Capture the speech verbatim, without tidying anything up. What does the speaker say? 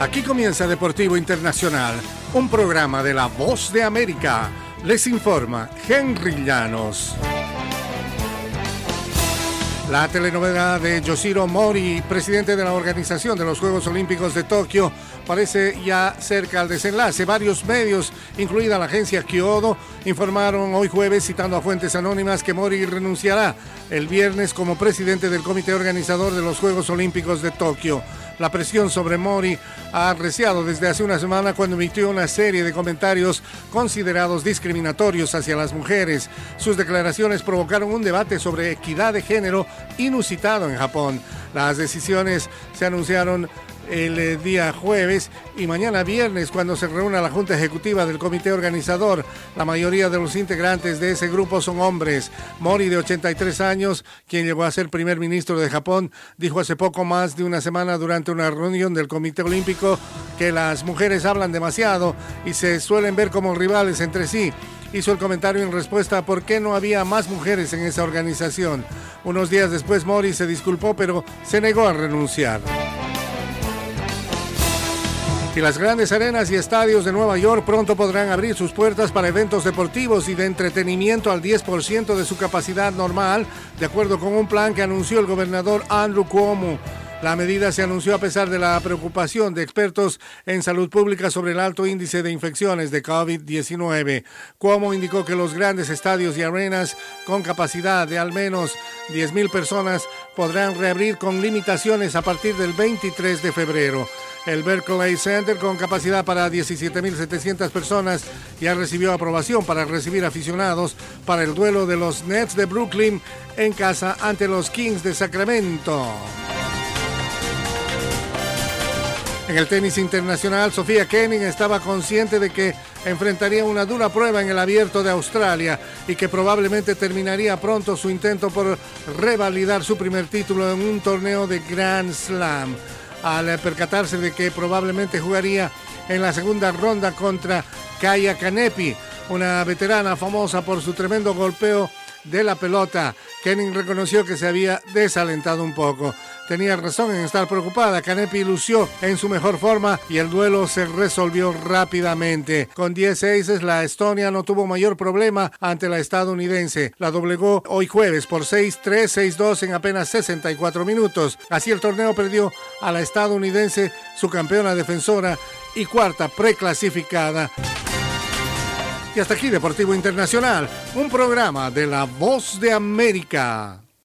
Aquí comienza Deportivo Internacional, un programa de La Voz de América. Les informa Henry Llanos. La telenovela de Yoshiro Mori, presidente de la Organización de los Juegos Olímpicos de Tokio, parece ya cerca al desenlace. Varios medios, incluida la agencia Kyodo, informaron hoy jueves, citando a fuentes anónimas, que Mori renunciará el viernes como presidente del comité organizador de los Juegos Olímpicos de Tokio. La presión sobre Mori ha arreciado desde hace una semana cuando emitió una serie de comentarios considerados discriminatorios hacia las mujeres. Sus declaraciones provocaron un debate sobre equidad de género inusitado en Japón. Las decisiones se anunciaron el día jueves y mañana viernes, cuando se reúna la Junta Ejecutiva del Comité Organizador. La mayoría de los integrantes de ese grupo son hombres. Mori, de ochenta y tres años, quien llegó a ser primer ministro de Japón, dijo hace poco más de una semana durante una reunión del Comité Olímpico que las mujeres hablan demasiado y se suelen ver como rivales entre sí. Hizo el comentario en respuesta a por qué no había más mujeres en esa organización. Unos días después, Mori se disculpó, pero se negó a renunciar. Y las grandes arenas y estadios de Nueva York pronto podrán abrir sus puertas para eventos deportivos y de entretenimiento al diez por ciento de su capacidad normal, de acuerdo con un plan que anunció el gobernador Andrew Cuomo. La medida se anunció a pesar de la preocupación de expertos en salud pública sobre el alto índice de infecciones de COVID diecinueve. Cuomo indicó que los grandes estadios y arenas con capacidad de al menos diez mil personas podrán reabrir con limitaciones a partir del veintitrés de febrero. El Berkeley Center, con capacidad para diecisiete mil setecientas personas, ya recibió aprobación para recibir aficionados para el duelo de los Nets de Brooklyn en casa ante los Kings de Sacramento. En el tenis internacional, Sofía Kenin estaba consciente de que enfrentaría una dura prueba en el Abierto de Australia y que probablemente terminaría pronto su intento por revalidar su primer título en un torneo de Grand Slam. Al percatarse de que probablemente jugaría en la segunda ronda contra Kaia Kanepi, una veterana famosa por su tremendo golpeo de la pelota, Kenin reconoció que se había desalentado un poco. Tenía razón en estar preocupada. Kanepi lució en su mejor forma y el duelo se resolvió rápidamente. Con diez aces, la estonia no tuvo mayor problema ante la estadounidense. La doblegó hoy jueves por seis tres, seis dos en apenas sesenta y cuatro minutos. Así el torneo perdió a la estadounidense, su campeona defensora y cuarta preclasificada. Y hasta aquí Deportivo Internacional, un programa de La Voz de América.